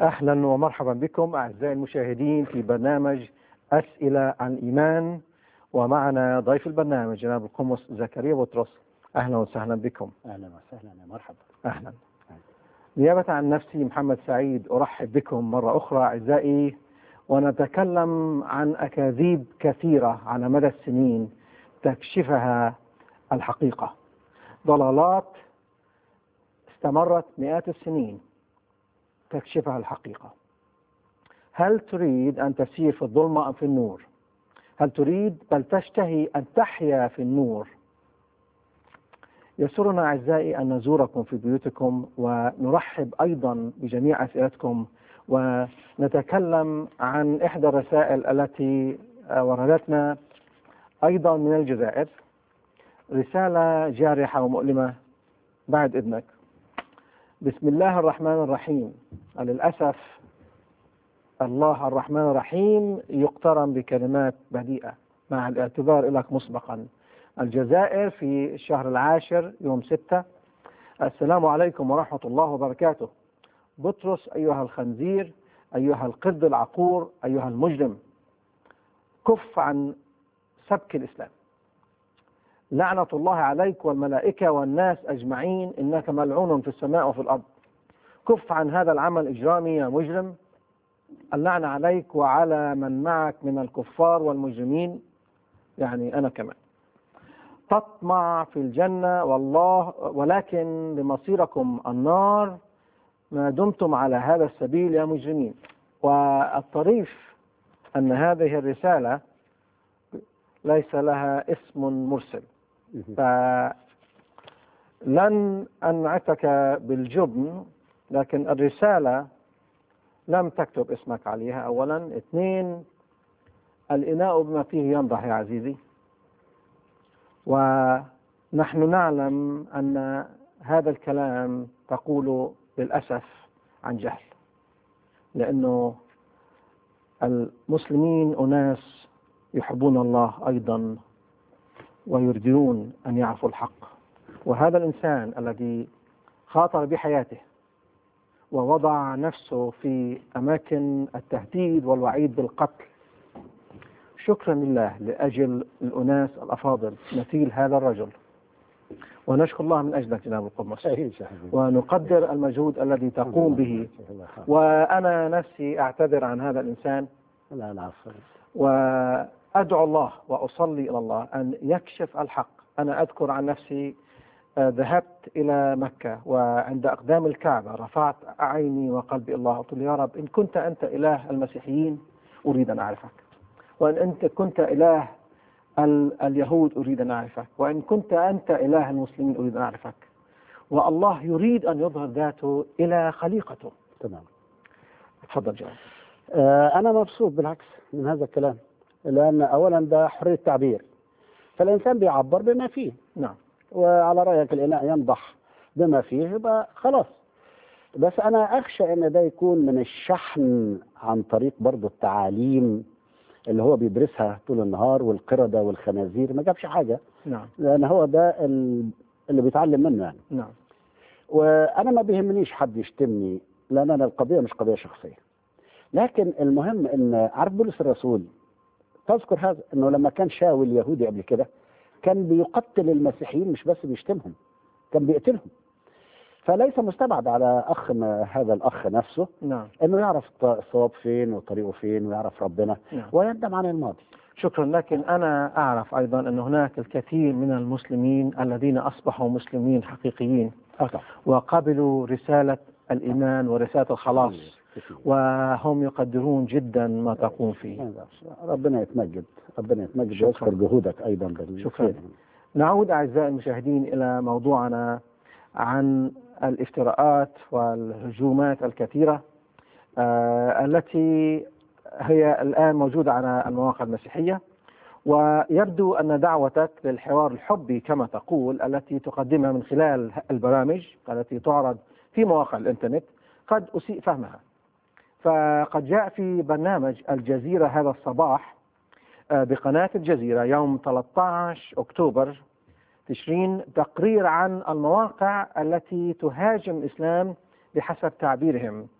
أهلا ومرحبا بكم أعزائي المشاهدين في برنامج أسئلة عن الإيمان، ومعنا ضيف البرنامج جناب القمص زكريا بطرس. أهلا وسهلا بكم. أهلا وسهلا يا مرحبا. أهلا. نيابة عن نفسي محمد سعيد أرحب بكم مرة أخرى أعزائي، ونتكلم عن أكاذيب كثيرة على مدى السنين تكشفها الحقيقة، ضلالات استمرت مئات السنين تكشفها الحقيقة. هل تريد أن تسير في الظلمة أم في النور؟ هل تريد بل تشتهي أن تحيا في النور؟ يسرنا أعزائي أن نزوركم في بيوتكم، ونرحب أيضا بجميع أسئلتكم، ونتكلم عن إحدى الرسائل التي وردتنا أيضا من الجزائر، رسالة جارحة ومؤلمة. بعد إذنك. بسم الله الرحمن الرحيم. للأسف الله الرحمن الرحيم يقترن بكلمات بديئة مع الاعتذار لك مسبقا. الجزائر في الشهر العاشر يوم 6. السلام عليكم ورحمة الله وبركاته. بطرس أيها الخنزير، أيها القرد العقور، أيها المجرم، كف عن سبك الإسلام. لعنة الله عليك والملائكة والناس أجمعين، إنك ملعون في السماء وفي الأرض. كف عن هذا العمل الإجرامي يا مجرم. اللعنة عليك وعلى من معك من الكفار والمجرمين، يعني أنا كمان. تطمع في الجنة والله، ولكن لمصيركم النار ما دمتم على هذا السبيل يا مجرمين. والطريف أن هذه الرسالة ليس لها اسم مرسل، فلن أنعتك بالجبن، لكن الرسالة لم تكتب اسمك عليها أولا. 2، الإناء بما فيه ينضح يا عزيزي، ونحن نعلم أن هذا الكلام تقول للأسف عن جهل، لأنه المسلمين أناس يحبون الله أيضا ويريدون أن يعرفوا الحق. وهذا الإنسان الذي خاطر بحياته ووضع نفسه في أماكن التهديد والوعيد بالقتل، شكرا لله لأجل الأناس الأفاضل مثيل هذا الرجل، ونشكر الله من أجلك جناب القمص، ونقدر المجهود الذي تقوم به. وأنا نفسي أعتذر عن هذا الإنسان، وأدعو الله وأصلي إلى الله أن يكشف الحق. أنا أذكر عن نفسي ذهبت إلى مكة، وعند أقدام الكعبة رفعت عيني وقلبي الله، قلت يا رب إن كنت أنت إله المسيحيين أريد أن أعرفك، وإن أنت كنت إله اليهود أريد أن أعرفك، وإن كنت أنت إله المسلمين أريد أن أعرفك. والله يريد أن يظهر ذاته إلى خليقته. تمام. تفضل جواب. أنا مبسوط بالعكس من هذا الكلام، لأن أولا ده حرية تعبير، فالإنسان بيعبر بما فيه. نعم. وعلى رأيك الإناء ينضح بما فيه، يبقى خلاص. بس أنا أخشى أن ده يكون من الشحن عن طريق برضو التعاليم اللي هو بيدرسها طول النهار، والقردة والخنازير ما جابش حاجة. نعم. لأن هو ده اللي بيتعلم منه يعني. نعم. وأنا ما بيهمنيش حد يشتمني، لأن أنا القضية مش قضية شخصية. لكن المهم أن عارف بولس الرسول تذكر هذا، أنه لما كان شاول يهودي قبل كده كان بيقتل المسيحيين، مش بس بيشتمهم، كان بيقتلهم. فليس مستبعد على هذا الأخ نفسه، نعم، أنه يعرف الصواب فين وطريقه فين، ويعرف ربنا، نعم، ويندم عن الماضي. شكرا. لكن أنا أعرف أيضا أن هناك الكثير من المسلمين الذين أصبحوا مسلمين حقيقيين وقبلوا رسالة الإيمان ورسالة الخلاص، وهم يقدرون جدا ما تقوم فيه. ربنا يتمجد، ربنا يتمجد ويذكر جهودك أيضا. شكرا. نعود أعزائي المشاهدين إلى موضوعنا عن الافتراءات والهجومات الكثيرة التي هي الآن موجودة على المواقع المسيحية. ويبدو أن دعوتك للحوار الحبي كما تقول التي تقدمها من خلال البرامج التي تعرض في مواقع الإنترنت قد أسيء فهمها. فقد جاء في برنامج الجزيرة هذا الصباح بقناة الجزيرة يوم 13 أكتوبر تشرين تقرير عن المواقع التي تهاجم الإسلام بحسب تعبيرهم،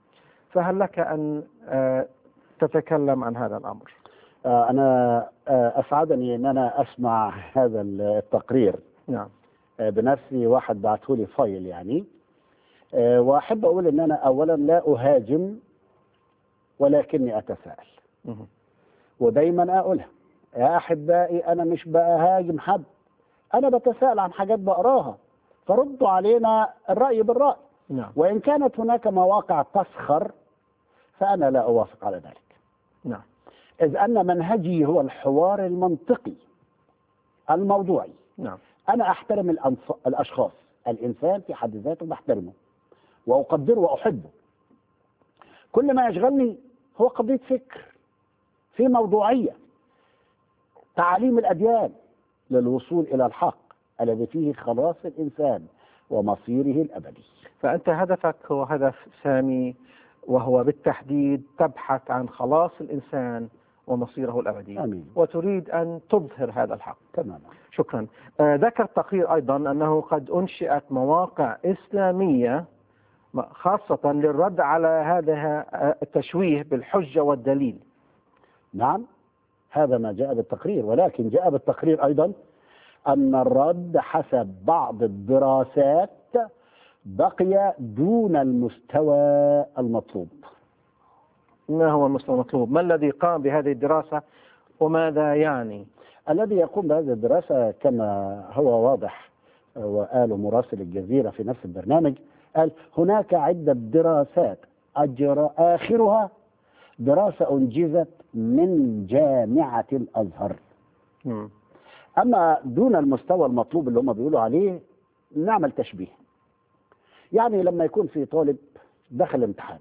فهل لك أن تتكلم عن هذا الأمر؟ أنا أسعدني أن أنا أسمع هذا التقرير. نعم. بنفسي، واحد بعته لي فايل يعني. وأحب أقول أن أنا أولا لا أهاجم ولكني أتساءل. ودايما أقولها يا أحبائي، أنا مش بهاجم حد، أنا بتساءل عن حاجات بقراها، فردوا علينا الرأي بالرأي. نعم. وإن كانت هناك مواقع تسخر فأنا لا أوافق على ذلك. نعم. إذ أن منهجي هو الحوار المنطقي الموضوعي. نعم. أنا أحترم الأشخاص، الإنسان في حد ذاته بحترمه وأقدره وأحبه. كل ما يشغلني هو قضية فكر في موضوعية، تعاليم الأديان للوصول إلى الحق الذي فيه خلاص الإنسان ومصيره الأبدي. فأنت هدفك هو هدف سامي، وهو بالتحديد تبحث عن خلاص الإنسان ومصيره الأبدي. آمين. وتريد أن تظهر هذا الحق. تماما. شكرا. ذكر التقرير أيضا أنه قد أنشئت مواقع إسلامية خاصة للرد على هذا التشويه بالحجة والدليل. نعم، هذا ما جاء بالتقرير، ولكن جاء بالتقرير أيضا أن الرد حسب بعض الدراسات بقي دون المستوى المطلوب. ما هو المستوى المطلوب؟ ما الذي قام بهذه الدراسة وماذا يعني؟ الذي يقوم بهذه الدراسة كما هو واضح وقاله مراسل الجزيرة في نفس البرنامج، قال هناك عدة دراسات آخرها دراسة أنجزت من جامعة الأزهر. أما دون المستوى المطلوب اللي هم بيقولوا عليه، نعمل تشبيه. يعني لما يكون في طالب دخل امتحان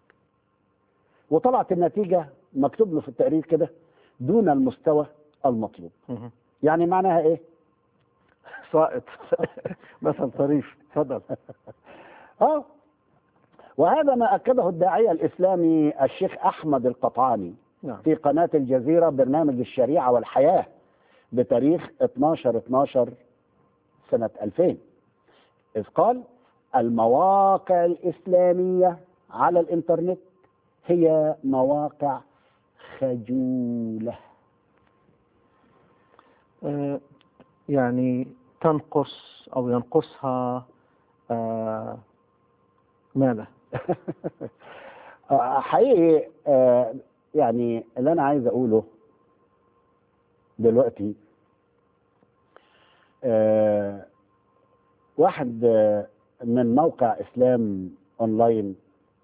وطلعت النتيجة مكتوب له في التقرير كده دون المستوى المطلوب، يعني معناها ايه؟ سائط. مثل طريف. تفضل. وهذا ما أكده الداعية الإسلامي الشيخ أحمد القطعاني. نعم. في قناة الجزيرة برنامج الشريعة والحياة بتاريخ 12/12 سنة 2000، إذ قال المواقع الإسلامية على الإنترنت هي مواقع خجولة. يعني تنقص أو ينقصها ماذا؟ حقيقي يعني اللي أنا عايز أقوله دلوقتي، واحد من موقع إسلام أونلاين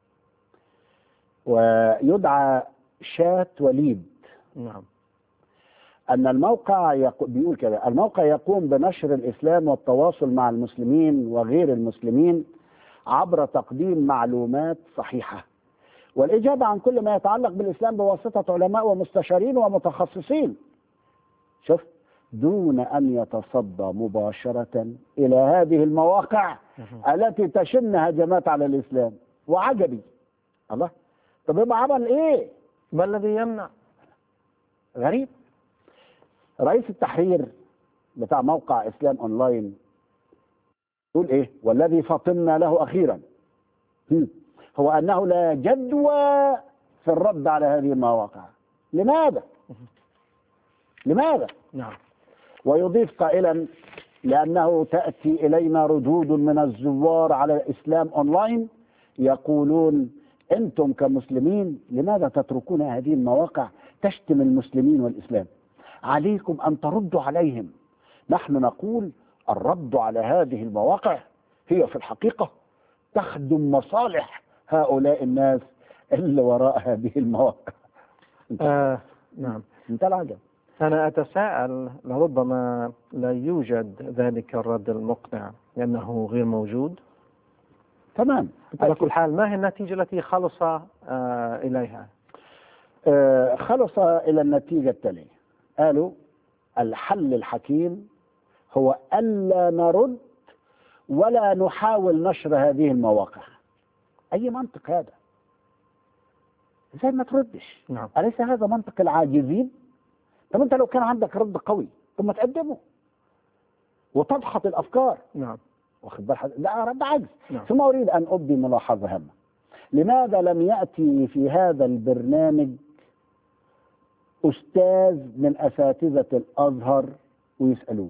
ويدعى شات وليد. نعم. أن الموقع بيقول كده: الموقع يقوم بنشر الإسلام والتواصل مع المسلمين وغير المسلمين عبر تقديم معلومات صحيحة والإجابة عن كل ما يتعلق بالإسلام بواسطة علماء ومستشارين ومتخصصين. شوف، دون أن يتصدى مباشرة إلى هذه المواقع التي تشن هجمات على الإسلام. وعجبي، الله، طب يبقى عمل إيه؟ ما الذي يمنع؟ غريب. رئيس التحرير بتاع موقع إسلام أونلاين يقول إيه؟ والذي فطنا له أخيرا هو أنه لا جدوى في الرد على هذه المواقع. لماذا؟ نعم. ويضيف قائلا: لأنه تأتي إلينا ردود من الزوار على الإسلام أونلاين يقولون أنتم كمسلمين لماذا تتركون هذه المواقع تشتم المسلمين والإسلام؟ عليكم أن تردوا عليهم. نحن نقول الرد على هذه المواقع هي في الحقيقة تخدم مصالح هؤلاء الناس اللي وراء هذه المواقع. نعم. انت العجب. أنا أتساءل لربما لا يوجد ذلك الرد المقنع لأنه غير موجود. تمام. على كل حال، ما هي النتيجة التي خلص إليها؟ خلص إلى النتيجة التالية. قالوا الحل الحكيم هو ألا نرد ولا نحاول نشر هذه المواقع. أي منطق هذا؟ إزاي ما تردش؟ نعم. أليس هذا منطق العاجزين؟ طب أنت لو كان عندك رد قوي ثم ما تقدمه وتضحط الأفكار. نعم. واخد بالك؟ ده رد عجز. نعم. ثم أريد أن أبدي ملاحظة هامة. لماذا لم يأتي في هذا البرنامج أستاذ من أساتذة الأزهر ويسألوه؟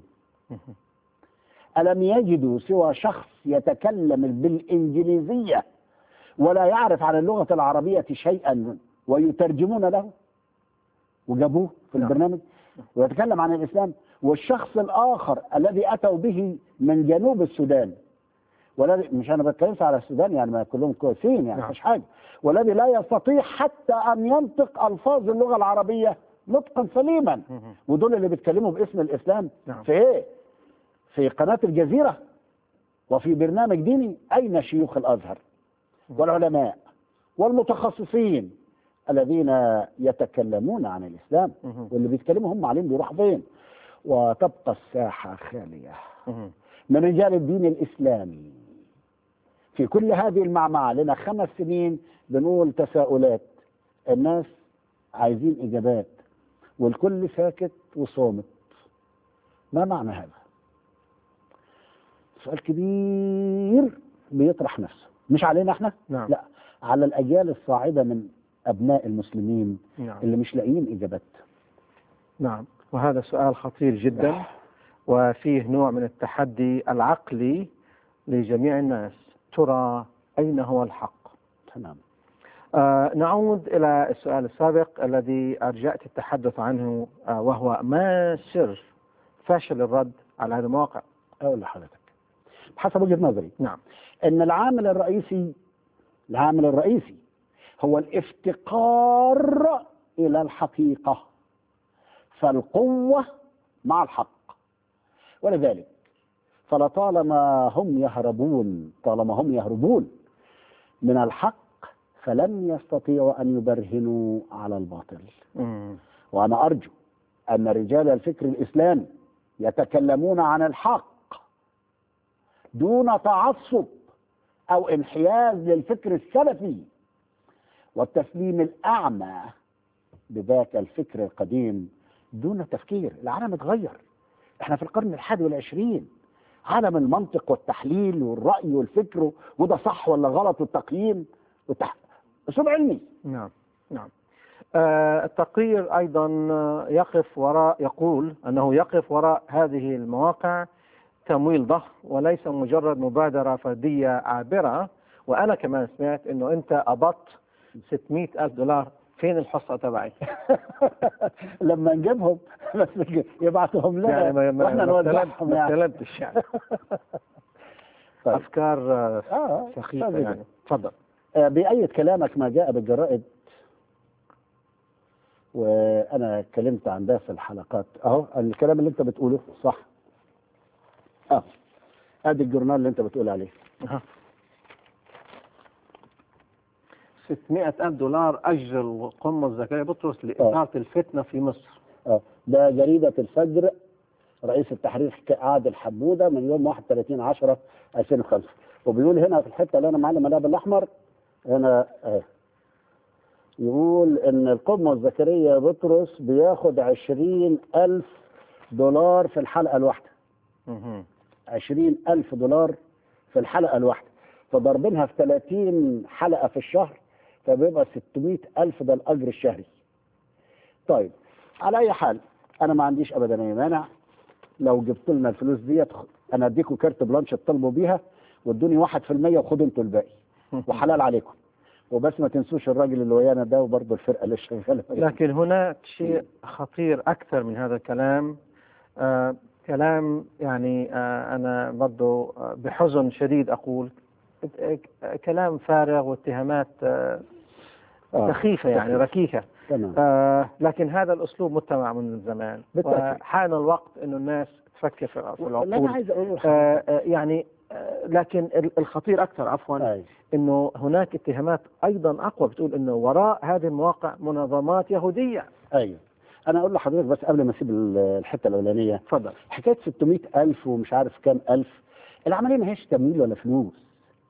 ألم يجدوا سوى شخص يتكلم بالإنجليزية ولا يعرف عن اللغة العربية شيئا ويترجمون له وجابوه في البرنامج ويتكلم عن الإسلام؟ والشخص الآخر الذي أتوا به من جنوب السودان، والذي مش أنا بتكلمش على السودان يعني ما كلهم كويسين يعني مش حاجة، والذي لا يستطيع حتى أن ينطق ألفاظ اللغة العربية نطقا سليما، ودول اللي بيتكلموا باسم الإسلام في إيه؟ في قناة الجزيرة وفي برنامج ديني. أين شيوخ الأزهر والعلماء والمتخصصين الذين يتكلمون عن الإسلام؟ واللي بيتكلموا هم عليهم بيروحوا فين؟ وتبقى الساحة خالية من رجال الدين الإسلامي. في كل هذه المعمعة لنا 5 سنين بنقول تساؤلات، الناس عايزين إجابات والكل ساكت وصامت. ما معنى هذا؟ سؤال كبير بيطرح نفسه، مش علينا احنا، لا، على الأجيال الصاعدة من أبناء المسلمين اللي مش لاقيين إجابات. نعم، وهذا سؤال خطير جدا وفيه نوع من التحدي العقلي لجميع الناس. ترى أين هو الحق؟ تمام. نعود إلى السؤال السابق الذي أرجأت التحدث عنه، وهو ما سر فشل الرد على هذه المواقع؟ أقول لحضرتك بحسب وجهة نظري نعم أن العامل الرئيسي هو الافتقار إلى الحقيقة، فالقوة مع الحق. ولذلك طالما هم يهربون من الحق فلن يستطيعوا أن يبرهنوا على الباطل. وأنا أرجو أن رجال الفكر الإسلامي يتكلمون عن الحق دون تعصب أو انحياز للفكر السلفي والتسليم الأعمى بذاك الفكر القديم دون تفكير. العالم اتغير، احنا في القرن 21، عالم المنطق والتحليل والرأي والفكر، وده صح ولا غلط، والتقييم أسلوب علمي. نعم. التقرير أيضا يقول أنه يقف وراء هذه المواقع تمويل ضخم وليس مجرد مبادرة فردية عابرة. وأنا كمان سمعت أنه أنت قبضت $600,000. فين الحصة تبعي؟ لما نجيبهم بس يبعثهم لنا يعني واحنا نوزعهم ما استلمتش يعني. طيب. أفكار سخيفة يعني. تفضل. بأية كلامك ما جاء بالجرائد، وأنا اتكلمت عن ده في الحلقات، أهو الكلام اللي أنت بتقوله صح. ادي الجورنال اللي انت بتقول عليه. $600,000 أجر القمة زكريا بطرس لإثارة الفتنة في مصر. ده جريدة الفجر، رئيس التحرير عادل حمودة، من يوم 31/10/2005. وبيقول هنا في الحتة اللي أنا معلم عليها بالأحمر هنا يقول إن القمة زكريا بطرس بياخد $20,000 في الحلقة الواحدة. $20,000 في الحلقة الواحدة، فضربينها في 30 حلقة في الشهر فبيبقى $600,000 ده الأجر الشهري. طيب على أي حال أنا ما عنديش أبدا أي مانع لو جبت لنا الفلوس ديت، أنا أديكم كارت بلانش تطلبوا بيها وادوني 1% وخدوا أنتوا الباقي وحلال عليكم. وبس ما تنسوش الراجل اللي ويانا ده وبرضه الفرقة اللي شغالة. لكن هناك شيء خطير أكثر من هذا الكلام. كلام يعني أنا برضو بحزن شديد أقول كلام فارغ واتهامات سخيفة يعني ركيكة. لكن هذا الأسلوب متبع من زمان، وحان الوقت إنه الناس تفكر في العقول. يعني لكن الخطير أكثر عفوا إنه هناك اتهامات أيضا أقوى بتقول إنه وراء هذه المواقع منظمات يهودية. أيوة. أنا أقول لحضرتك بس قبل ما أسيب الحتة الأولانية، اتفضل. حكاية 600,000 ومش عارف كام ألف، العملية ما هيش تمويل ولا فلوس.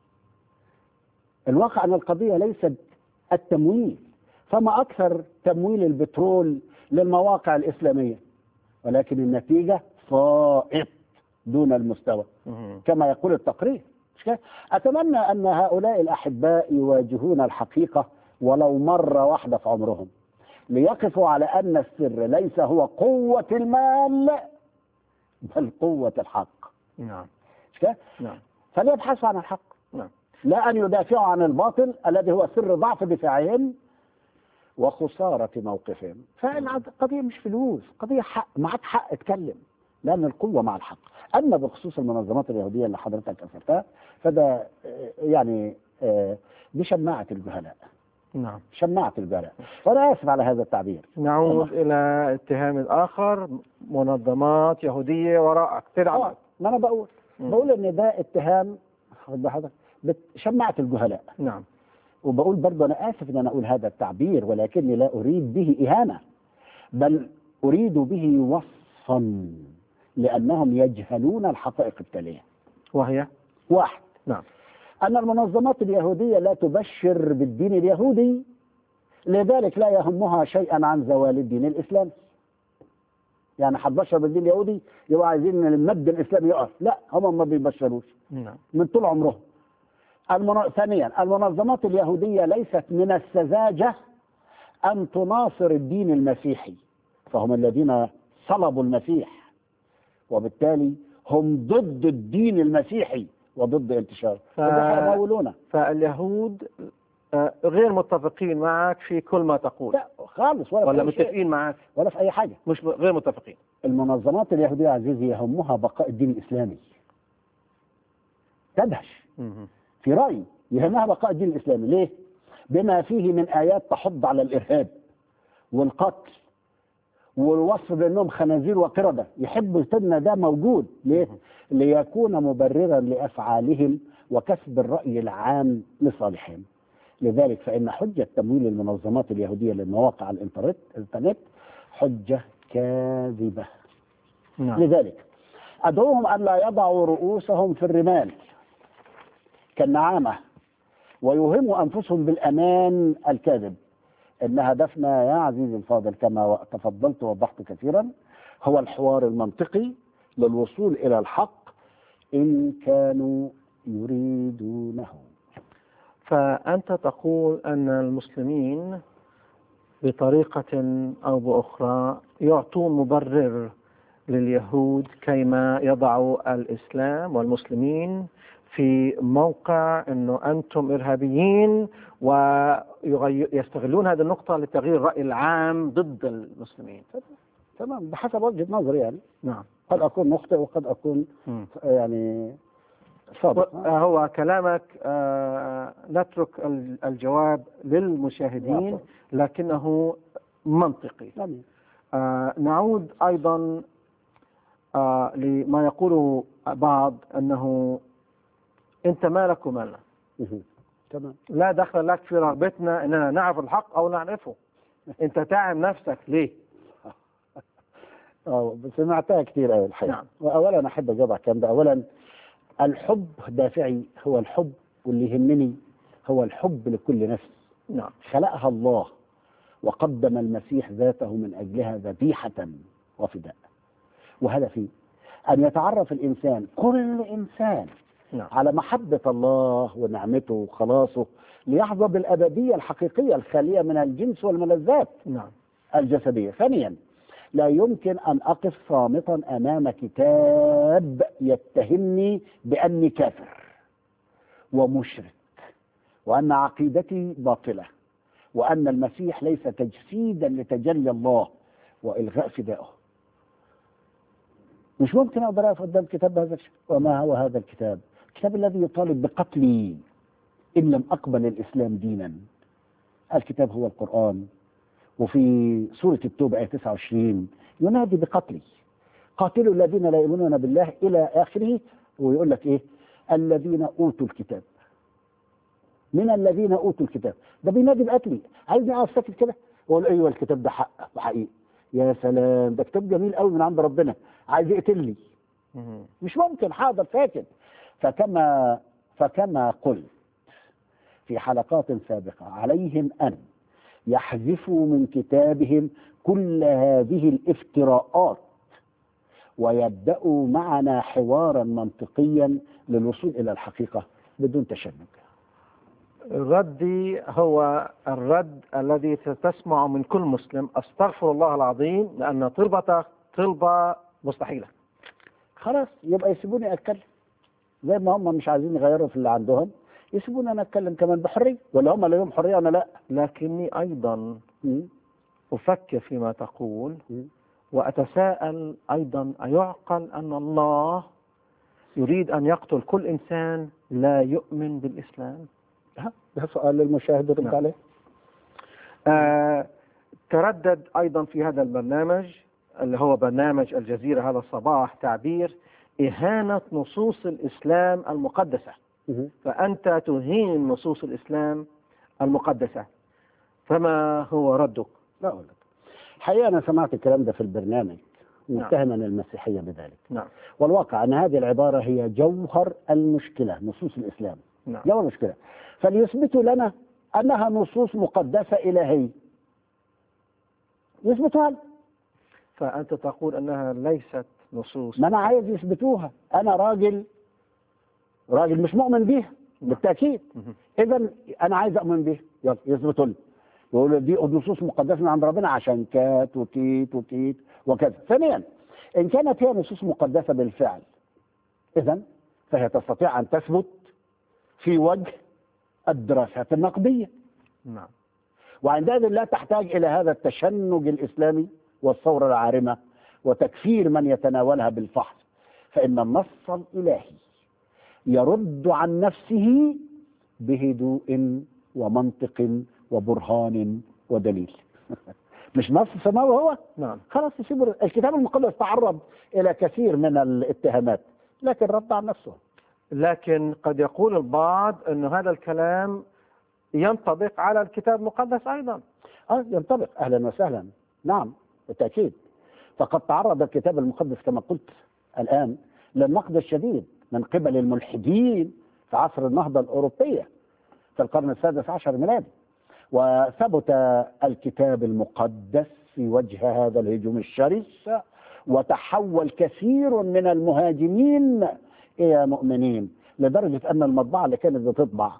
الواقع أن القضية ليست التمويل، فما أكثر تمويل البترول للمواقع الإسلامية، ولكن النتيجة فائق دون المستوى كما يقول التقرير. مش كده؟ أتمنى أن هؤلاء الأحباء يواجهون الحقيقة ولو مرة واحدة في عمرهم، ليقفوا على أن السر ليس هو قوة المال بل قوة الحق. نعم. مش كده؟ نعم. فليبحثوا عن الحق، نعم. لا أن يدافعوا عن الباطل الذي هو سر ضعف دفاعهم وخسارة موقفهم. فالقضية مش فلوس، قضية حق، معك حق اتكلم، لأن القوة مع الحق. أما بخصوص المنظمات اليهودية اللي حضرتك أثرتها فده يعني دي شماعة الجهلاء. نعم. شماعة الجهلاء، وأنا آسف على هذا التعبير. نعود إلى اتهام الآخر، منظمات يهودية وراءك. ما أنا بقول إن ده اتهام شماعة الجهلاء. نعم. وبقول برضه أنا آسف إن أنا أقول هذا التعبير، ولكني لا أريد به إهانة، بل أريد به وصفا، لأنهم يجهلون الحقائق التالية، وهي واحد، نعم، أن المنظمات اليهودية لا تبشر بالدين اليهودي، لذلك لا يهمها شيئا عن زوال الدين الإسلامي. يعني هتبشر بالدين اليهودي يبقى عايزين المد الإسلامي يقف، لا، هم ما بيبشروش نعم. من طول عمرهم. ثانيا، المنظمات اليهودية ليست من السذاجة أن تناصر الدين المسيحي، فهم الذين صلبوا المسيح، وبالتالي هم ضد الدين المسيحي وضد انتشاره. فاليهود غير متفقين معك في كل ما تقول؟ لا خالص، ولا متفقين معك؟ ولا في أي حاجة، مش غير متفقين. المنظمات اليهودية عزيزي يهمها بقاء الدين الإسلامي. تدهش في رأيي، يهمها بقاء الدين الإسلامي. ليه؟ بما فيه من آيات تحض على الإرهاب والقتل والوصف بأنهم خنازير وقردة. يحبوا يستدنا ده موجود. ليه؟ ليكون مبررا لأفعالهم وكسب الرأي العام لصالحهم. لذلك فإن حجة تمويل المنظمات اليهودية للمواقع الإنترنت حجة كاذبة. نعم. لذلك أدعوهم أن لا يضعوا رؤوسهم في الرمال كالنعامة ويوهموا أنفسهم بالأمان الكاذب. إن هدفنا يا عزيزي الفاضل كما تفضلت ووضحت كثيرا هو الحوار المنطقي للوصول إلى الحق إن كانوا يريدونه. فأنت تقول أن المسلمين بطريقة أو بأخرى يعطون مبرر لليهود كيما يضعوا الإسلام والمسلمين في موقع أنه أنتم إرهابيين، ويستغلون هذه النقطة لتغيير الرأي العام ضد المسلمين. تمام، بحسب وجهة نظري يعني. نعم. قد أكون مخطئ وقد أكون يعني صادق. هو كلامك نترك الجواب للمشاهدين لكنه منطقي. نعود أيضا لما يقول بعض أنه أنت مالك ومالنا. تمام. لا دخل لك في رغبتنا أننا نعرف الحق أو نعرفه. أنت تعب نفسك ليه؟ سمعتها كثير أوي الحقيقة. نعم. وأولا أحب أجاوب على الكلام ده. أولا الحب دافعي، هو الحب، واللي يهمني هو الحب لكل نفس. نعم. خلقها الله وقدم المسيح ذاته من أجلها ذبيحة وفداء. وهدفي أن يتعرف الإنسان، كل إنسان، نعم، على محبة الله ونعمته وخلاصه ليحظى بالأبدية الحقيقية الخالية من الجنس والملذات نعم الجسدية. ثانيا، لا يمكن أن أقف صامتا أمام كتاب يتهمني بأني كافر ومشرك وأن عقيدتي باطلة وأن المسيح ليس تجسيدا لتجلي الله وإلغاء فدائه. مش ممكن أقدر أقف قدام كتاب هذا الشيء. وما هو هذا الكتاب؟ الكتاب الذي يطالب بقتلي إن لم أقبل الإسلام دينا. الكتاب هو القرآن، وفي سورة التوبة آية 29 ينادي بقتلي، قاتلوا الذين لا يؤمنون بالله إلى آخره. ويقول لك إيه؟ الذين أوتوا الكتاب، من الذين أوتوا الكتاب. ده بينادي بقتلي. عايزني أقف ساكت كده وأقول أيوه الكتاب ده حق وحقيقي؟ يا سلام، ده كتاب جميل قوي من عند ربنا، عايز يقتلني؟ مش ممكن. حاضر ساكت. فكما قلت في حلقات سابقة، عليهم أن يحذفوا من كتابهم كل هذه الافتراءات ويبدأوا معنا حوارا منطقيا للوصول إلى الحقيقة بدون تشنج. ردي هو الرد الذي تسمع من كل مسلم: استغفر الله العظيم، لأن طلبة مستحيلة. خلاص يبقى يسيبوني أتكلم زي ما هم مش عايزين يغيروا في اللي عندهم، يسيبوني أنا أتكلم كمان بحرية، ولا هم لهم حرية أنا لا؟ لكني أيضا م? أفكر فيما تقول م? وأتساءل أيضا: أيعقل أن الله يريد أن يقتل كل إنسان لا يؤمن بالإسلام؟ ده سؤال للمشاهد يرد نعم. عليه. تردد أيضا في هذا البرنامج اللي هو برنامج الجزيرة هذا الصباح تعبير إهانة نصوص الإسلام المقدسة. فأنت تهين نصوص الإسلام المقدسة، فما هو ردك؟ لا أقول لك حقيقة أنا سمعت الكلام ده في البرنامج متهما المسيحية بذلك. نعم. والواقع أن هذه العبارة هي جوهر المشكلة، نصوص الإسلام. نعم. جوهر المشكلة، فليثبتوا لنا أنها نصوص مقدسة إلهية، يثبتوها لنا. فأنت تقول أنها ليست نصوص. ما أنا عايز يثبتوها، أنا راجل مش مؤمن بيها بالتأكيد. إذا أنا عايز أؤمن بيها، يلا يثبتوا لي، يقولوا دي نصوص مقدسة من عند ربنا عشان كات وكيت وكيت وكذا. ثانيا، إن كانت هي نصوص مقدسة بالفعل، إذا فهي تستطيع أن تثبت في وجه الدراسات النقدية. نعم. وعندئذ لا تحتاج إلى هذا التشنج الإسلامي والثورة العارمة وتكفير من يتناولها بالفحص، فإن النص الإلهي يرد عن نفسه بهدوء ومنطق وبرهان ودليل. مش نص سماوي هو؟ نعم. خلاص يسيبوا. الكتاب المقدس تعرض إلى كثير من الاتهامات لكن رد عن نفسه. لكن قد يقول البعض أن هذا الكلام ينطبق على الكتاب المقدس أيضا. ينطبق، أهلا وسهلا، نعم بالتأكيد. فقد تعرض الكتاب المقدس كما قلت الآن للنقد الشديد من قبل الملحدين في عصر النهضة الأوروبية في القرن السادس عشر ميلادي، وثبت الكتاب المقدس في وجه هذا الهجوم الشرس، وتحول كثير من المهاجمين إلى مؤمنين، لدرجة أن المطبعة اللي كانت بتطبع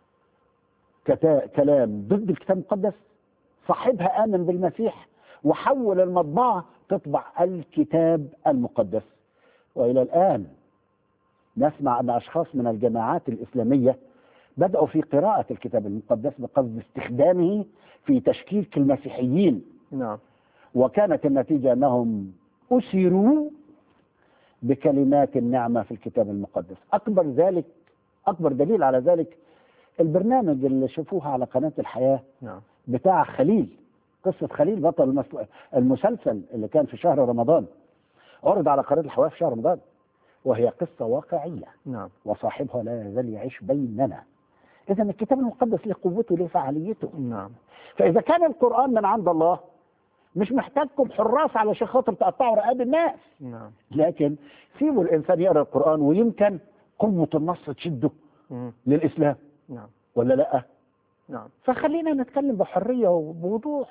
كلام ضد الكتاب المقدس صاحبها آمن بالمسيح وحول المطبعة تطبع الكتاب المقدس. وإلى الآن نسمع أن أشخاص من الجماعات الإسلامية بدأوا في قراءة الكتاب المقدس بقصد استخدامه في تشكيك المسيحيين. نعم. وكانت النتيجة أنهم أسروا بكلمات النعمة في الكتاب المقدس. أكبر دليل على ذلك البرنامج اللي شوفوها على قناة الحياة. نعم. بتاع خليل، قصة خليل بطل المسلسل اللي كان في شهر رمضان، عرض على قناة الحياة في شهر رمضان، وهي قصة واقعية. نعم. وصاحبها لا يزال يعيش بيننا. إذا الكتاب المقدس له قوته له فعاليته. نعم. فإذا كان القرآن من عند الله مش محتاجكم حراس علشان خاطر تقطعوا رقاب الناس. نعم. لكن سيبوا الإنسان يقرأ القرآن ويمكن قوة النص تشده للإسلام. نعم. ولا لا؟ نعم. فخلينا نتكلم بحرية وبوضوح.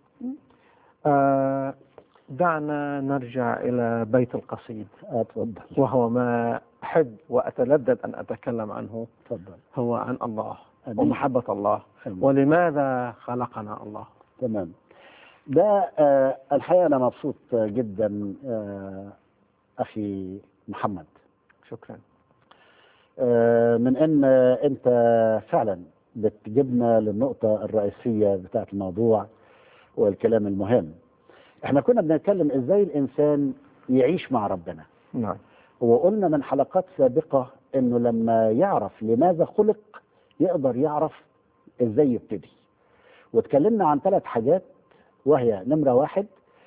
دعنا نرجع إلى بيت القصيد. اتفضل. وهو ما أحب وأتلذذ أن أتكلم عنه. اتفضل. هو عن الله. أمين. ومحبة الله. أمين. ولماذا خلقنا الله. تمام. ده الحقيقة أنا مبسوط جدا أخي محمد. شكرا. من أن أنت فعلا بتجيبنا للنقطة الرئيسية بتاعة الموضوع والكلام المهم. احنا كنا بنتكلم ازاي الانسان يعيش مع ربنا. نعم. وقلنا من حلقات سابقة انه لما يعرف لماذا خلق يقدر يعرف ازاي يبتدي. واتكلمنا عن 3 حاجات، وهي نمرة 1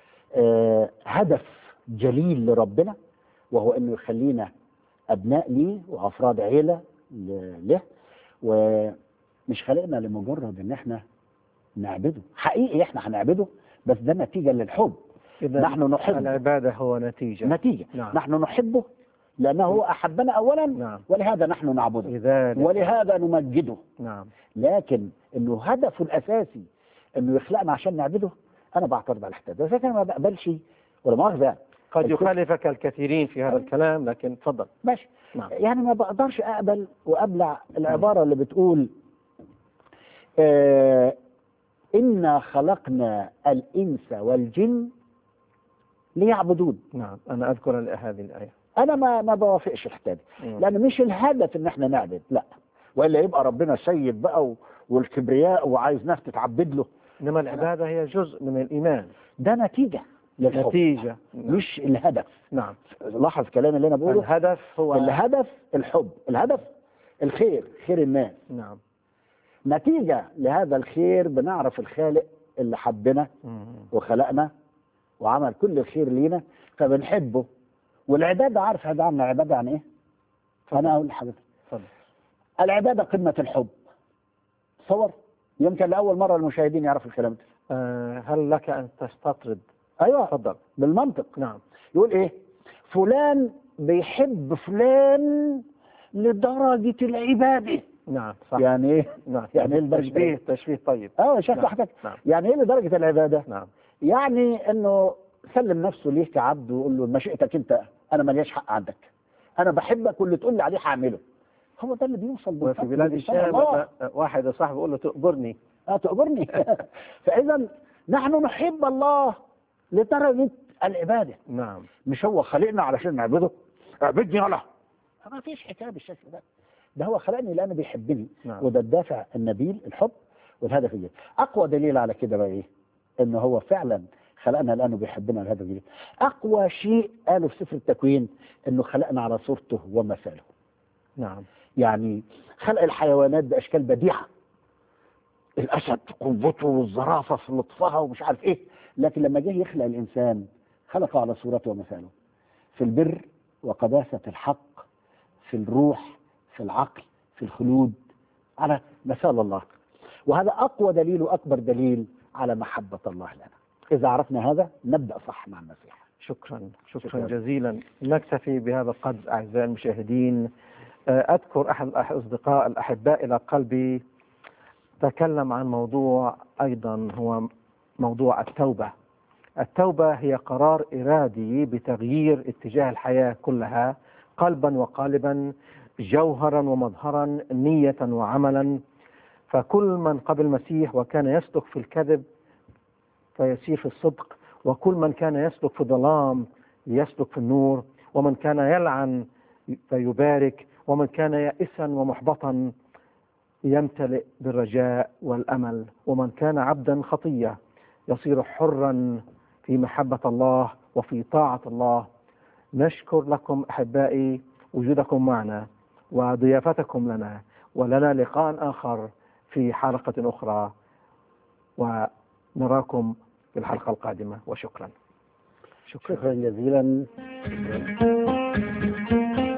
هدف جليل لربنا، وهو انه يخلينا ابناء ليه وافراد عيلة له، ومش خلقنا لمجرد ان احنا نعبده. حقيقي احنا هنعبده بس ده نتيجة للحب. نحن نحب العبادة هو نتيجة. نعم. نحن نحبه لأنه هو أحبنا أولا. نعم. ولهذا نحن نعبده لذلك. ولهذا نمجده. نعم. لكن إنه هدفه الأساسي إنه يخلقنا عشان نعبده، أنا بعترض على الحتة ده. لكن أنا ما بقبلش ولا مؤاخذة قد يخالفك الكثيرين في هذا الكلام، لكن تفضل. ماشي. نعم. يعني ما بقدرش اقبل وابلع العباره اللي بتقول إنا خلقنا الإنس والجن ليعبدون. نعم، أنا أذكر هذه الآية. أنا ما بوافقش الحكاية دي، لأن مش الهدف إن إحنا نعبد، لا، وإلا يبقى ربنا سيد بقى والكبرياء وعايز ناس تتعبد له. إنما العبادة هي جزء من الإيمان، ده نتيجة للحب، نتيجة. مش الهدف. نعم. لاحظ كلامي اللي أنا بقوله، الهدف هو الحب، الهدف الخير، خير الناس. نعم. نتيجة لهذا الخير بنعرف الخالق اللي حبنا وخلقنا وعمل كل الخير لينا فبنحبه. والعبادة، عارف هذا عنا عبادة يعني ايه؟ فأنا أقول لحضرتك العبادة قمة الحب. تصور، يمكن لأول مرة المشاهدين يعرفوا الكلام ده. هل لك أن تستطرد؟ أيوة، تفضل. بالمنطق. نعم. يقول إيه؟ فلان بيحب فلان لدرجة العبادة. نعم، صح. يعني ايه؟ نعم. يعني ايه تشبيه طيب. شاف لوحدك. نعم. يعني ايه لدرجة العبادة؟ نعم. يعني انه سلم نفسه ليه كعبد ويقول له مشيئتك انت، انا ماليش حق عندك، انا بحبك واللي تقول لي عليه هعمله. هو ده اللي بيوصل وفي بلاد الشام واحد صاحبه يقول له تؤجرني. تؤجرني. فاذا نحن نحب الله لدرجة العبادة. نعم. مش هو خلقنا علشان نعبده، اعبدني يلا، ما فيش حكايه بالشكل ده. ده هو خلقني لانه بيحبني. نعم. وده الدافع النبيل، الحب والهدف الجيد. اقوى دليل على كده بقى ايه؟ انه هو فعلا خلقنا لانه بيحبنا والهدف الجيد. اقوى شيء قاله في سفر التكوين انه خلقنا على صورته ومثاله. نعم. يعني خلق الحيوانات باشكال بديعه، الاسد قوته والزرافه في لطفها ومش عارف ايه، لكن لما جه يخلق الانسان خلقه على صورته ومثاله، في البر وقداسه الحق، في الروح، في العقل، في الخلود، على مثال الله. وهذا أقوى دليل وأكبر دليل على محبة الله لنا. إذا عرفنا هذا نبدأ صح مع المسيح. شكرا جزيلا. نكتفي بهذا القدر أعزائي المشاهدين. أذكر أحد الأصدقاء الأحباء إلى قلبي تكلم عن موضوع أيضا هو موضوع التوبة. التوبة هي قرار إرادي بتغيير اتجاه الحياة كلها، قلبا وقالبا، جوهرا ومظهرا، نية وعملا. فكل من قبل المسيح وكان يسلك في الكذب فيسير في الصدق، وكل من كان يسلك في الظلام يسلك في النور، ومن كان يلعن فيبارك، ومن كان يائسا ومحبطا يمتلئ بالرجاء والأمل، ومن كان عبدا خطية يصير حرا في محبة الله وفي طاعة الله. نشكر لكم أحبائي وجودكم معنا وضيافتكم لنا، ولنا لقاء آخر في حلقة أخرى، ونراكم في الحلقة القادمة. وشكرا. شكرا جزيلا.